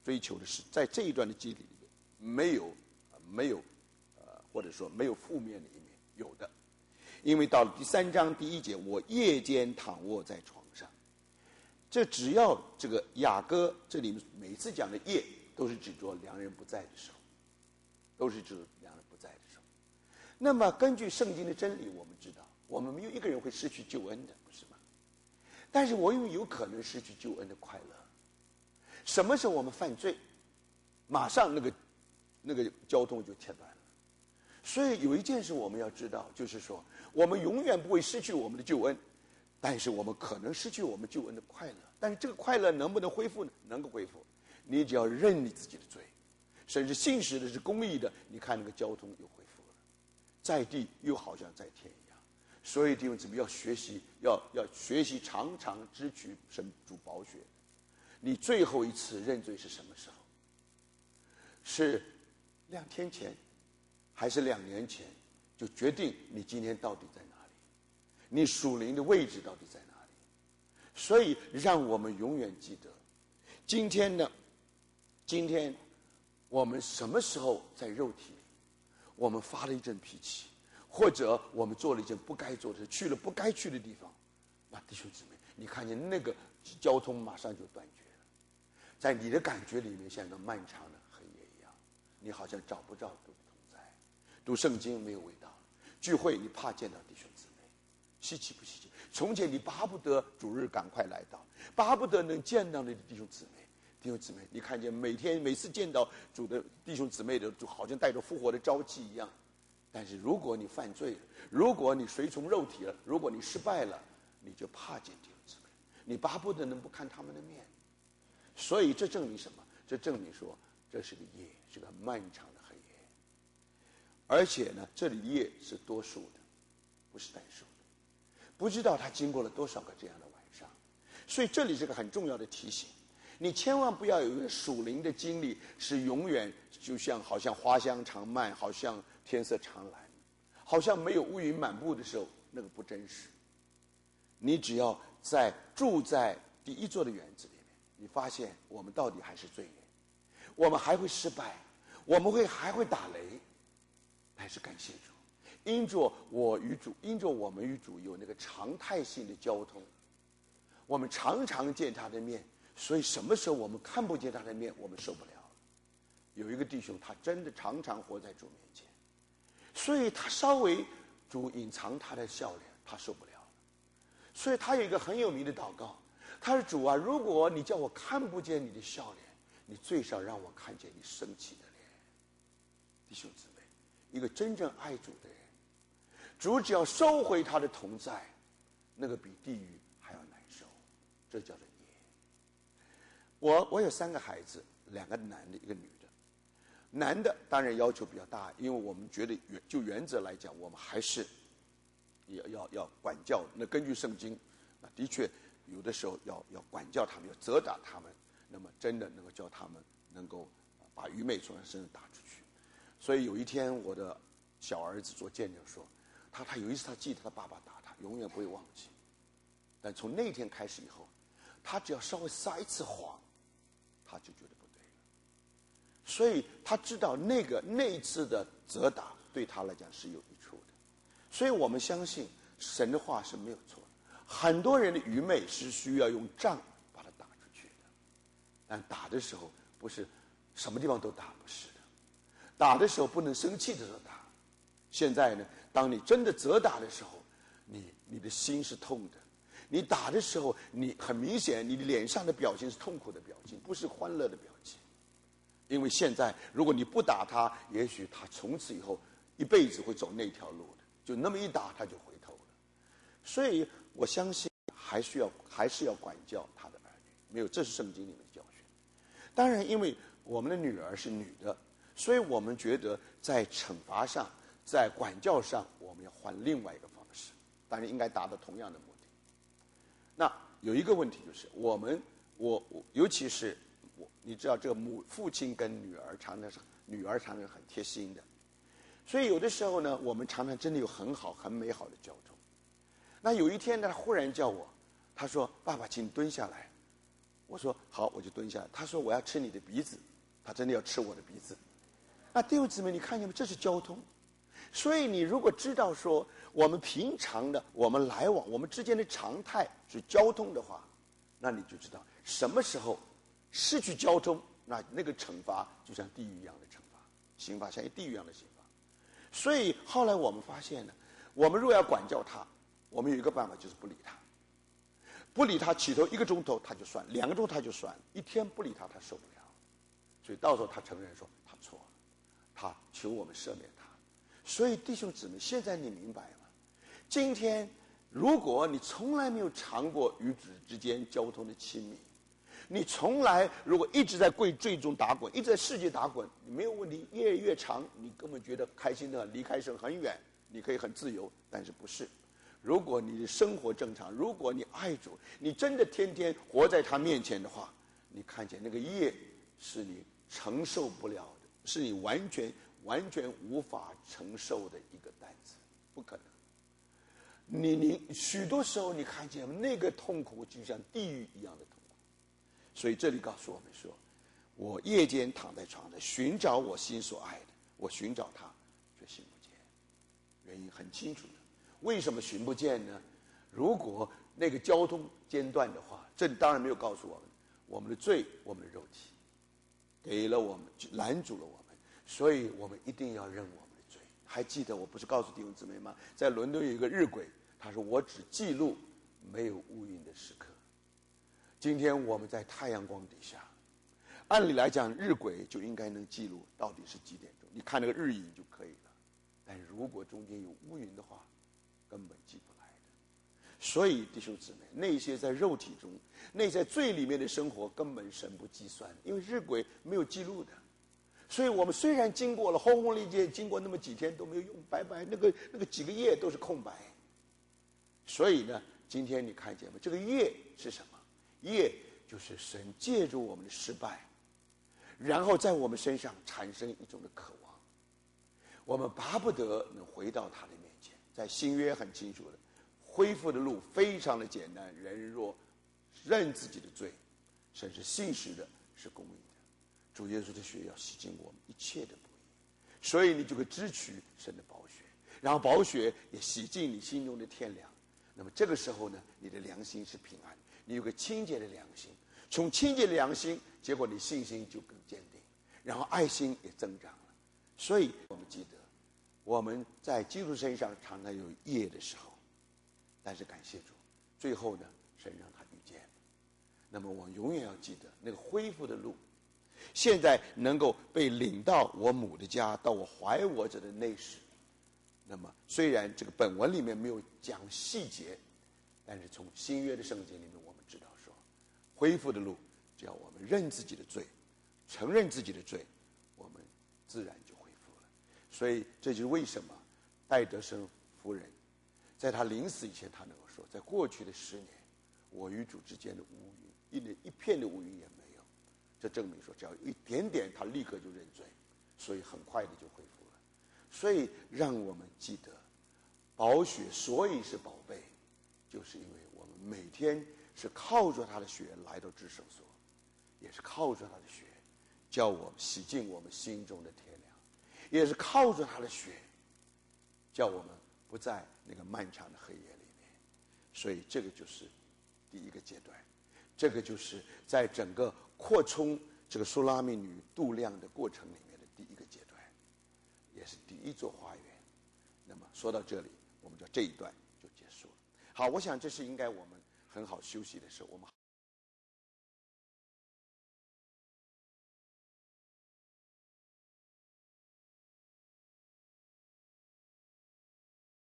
追求的是在这一段的记忆里面没有或者说没有负面的一面，有的。因为到了第3章第1节，我夜间躺卧在床上，这只要这个雅歌这里面每次讲的夜，都是指着良人不在的时候，都是指良人不在的时候。那么根据圣经的真理，我们知道我们没有一个人会失去救恩的，不是吗？但是我们有可能失去救恩的快乐。什么时候我们犯罪，马上那个交通就切断了。所以有一件事我们要知道，就是说我们永远不会失去我们的救恩，但是我们可能失去我们救恩的快乐。但是这个快乐能不能恢复呢？能够恢复，你只要认你自己的罪，甚至信实的是公义的，你看那个交通又恢复了，在地又好像在天一样。所以弟兄姊妹要学习，要学习常常支取神主宝血。你最后一次认罪是什么时候？是2天前还是2年前？就决定你今天到底在哪里，你属灵的位置到底在哪里。所以让我们永远记得，今天我们什么时候在肉体里我们发了一阵脾气，或者我们做了一件不该做的事，去了不该去的地方，那弟兄姊妹，你看见那个交通马上就断绝了。在你的感觉里面像一个漫长的黑夜一样，你好像找不着主的同在，读圣经没有味道了，聚会你怕见到弟兄姊妹，稀奇不稀奇？从前你巴不得主日赶快来到，巴不得能见到你的弟兄姊妹。弟兄姊妹，你看见每次见到主的弟兄姊妹的，就好像带着复活的朝气一样。但是如果你犯罪了，如果你随从肉体了，如果你失败了，你就怕见弟兄姊妹，你巴不得能不看他们的面。所以这证明什么？这证明说这是个夜，是个漫长的黑夜。而且呢，这里夜是多数的，不是单数的，不知道他经过了多少个这样的晚上。所以这里是个很重要的提醒，你千万不要有一个属灵的经历是永远就像好像花香长漫，好像天色长蓝，好像没有乌云满布的时候，那个不真实。你只要住在第一座的园子里面，你发现我们到底还是罪人，我们还会失败，我们还会打雷，但是感谢主，因着我们与主有那个常态性的交通，我们常常见他的面，所以什么时候我们看不见他的面，我们受不了了。有一个弟兄，他真的常常活在主面前，所以他稍微主隐藏他的笑脸，他受不了了。所以他有一个很有名的祷告，他说：主啊，如果你叫我看不见你的笑脸，你最少让我看见你生气的脸。弟兄姊妹，一个真正爱主的人，主只要收回他的同在，那个比地狱还要难受，这叫做业。我有3个孩子，2个男的，1个女的。男的当然要求比较大，因为我们觉得就原则来讲，我们还是要管教。那根据圣经，那的确有的时候要管教他们，要责打他们，那么真的能够叫他们能够把愚昧从他身上打出去。所以有一天，我的小儿子做见证说，他有一次他记得他爸爸打他，永远不会忘记。但从那天开始以后，他只要稍微撒一次谎，他就觉得不对了。所以他知道那一次的责打对他来讲是有益处的。所以我们相信神的话是没有错的。很多人的愚昧是需要用杖把它打出去的，但打的时候不是什么地方都打，不是的。打的时候不能生气的时候打。现在呢，当你真的责打的时候，你的心是痛的。你打的时候，你很明显你的脸上的表情是痛苦的表情，不是欢乐的表情。因为现在如果你不打他，也许他从此以后一辈子会走那条路的，就那么一打他就回头了。所以我相信还是要管教他的儿女，没有，这是圣经里面的教训。当然因为我们的女儿是女的，所以我们觉得在惩罚上，在管教上，我们要换另外一个方式，当然应该达到同样的目的。那有一个问题就是，我尤其是你知道这个父亲跟女儿常常是很贴心的，所以有的时候呢，我们常常真的有很好很美好的交通。那有一天呢，他忽然叫我，他说：爸爸请蹲下来。 我说好，我就蹲下来。他说我要吃你的鼻子，他真的要吃我的鼻子。那弟兄姊妹，你看见没？这是交通。所以你如果知道说我们平常的我们来往我们之间的常态是交通的话，那你就知道什么时候失去交通，那个惩罚就像地狱一样的惩罚，刑罚像地狱一样的刑罚。所以后来我们发现呢，我们若要管教他，我们有一个办法，就是不理他。不理他，起头1个钟头他就算，2个钟头他就算，1天不理他，他受不了。所以到时候他承认说他错了，他求我们赦免他。所以弟兄姊妹，现在你明白吗？今天如果你从来没有尝过与主之间交通的亲密，你从来如果一直在罪中打滚，一直在世界打滚，你没有问题，越长你根本觉得开心的离开神很远，你可以很自由。但是不是，如果你的生活正常，如果你爱主，你真的天天活在他面前的话，你看见那个业是你承受不了的，是你完全无法承受的一个担子，不可能。你许多时候你看见那个痛苦就像地狱一样的痛苦。所以这里告诉我们说，我夜间躺在床上寻找我心所爱的，我寻找他却寻不见。原因很清楚的，为什么寻不见呢？如果那个交通间断的话，这当然没有告诉我们的罪，我们的肉体给了我们，拦阻了我们，所以我们一定要认我们的罪。还记得我不是告诉弟兄姊妹吗？在伦敦有一个日晷，他说我只记录没有乌云的时刻。今天我们在太阳光底下，按理来讲日晷就应该能记录到底是几点钟，你看那个日影就可以了。但如果中间有乌云的话，根本记不来的。所以弟兄姊妹，那些在肉体中，那在罪里面的生活，根本神不计算，因为日晷没有记录的。所以我们虽然经过了轰轰烈烈，经过那么几天都没有用，白白那个几个夜都是空白。所以呢，今天你看见吗？这个业是什么？业就是神借助我们的失败，然后在我们身上产生一种的渴望，我们巴不得能回到他的面前。在新约很清楚的，恢复的路非常的简单，人若认自己的罪，神是信实的，是公义的。主耶稣的血要洗净我们一切的不义，所以你就会支取神的宝血，然后宝血也洗净你心中的天良。那么这个时候呢，你的良心是平安，你有个清洁的良心，从清洁的良心，结果你信心就更坚定，然后爱心也增长了。所以我们记得，我们在基督身上常常有业的时候，但是感谢主，最后呢，神让他遇见。那么我永远要记得那个恢复的路，现在能够被领到我母的家，到我怀我者的内室。那么虽然这个本文里面没有讲细节，但是从新约的圣经里面我们知道说，恢复的路只要我们认自己的罪，承认自己的罪，我们自然就恢复了。所以这就是为什么戴德生夫人在他临死以前，他能够说，在过去的10年，我与主之间的乌云一片的乌云也没有。这证明说，只要有一点点，他立刻就认罪，所以很快的就恢复了。所以让我们记得，宝血所以是宝贝，就是因为我们每天是靠着他的血来到至圣所，也是靠着他的血叫我们洗净我们心中的天良，也是靠着他的血叫我们不在那个漫长的黑夜里面。所以这个就是第一个阶段，这个就是在整个扩充这个苏拉密女度量的过程里面的第一个阶段，也是第一座花园。那么说到这里，我们就这一段就结束了。好，我想这是应该我们很好休息的时候，我们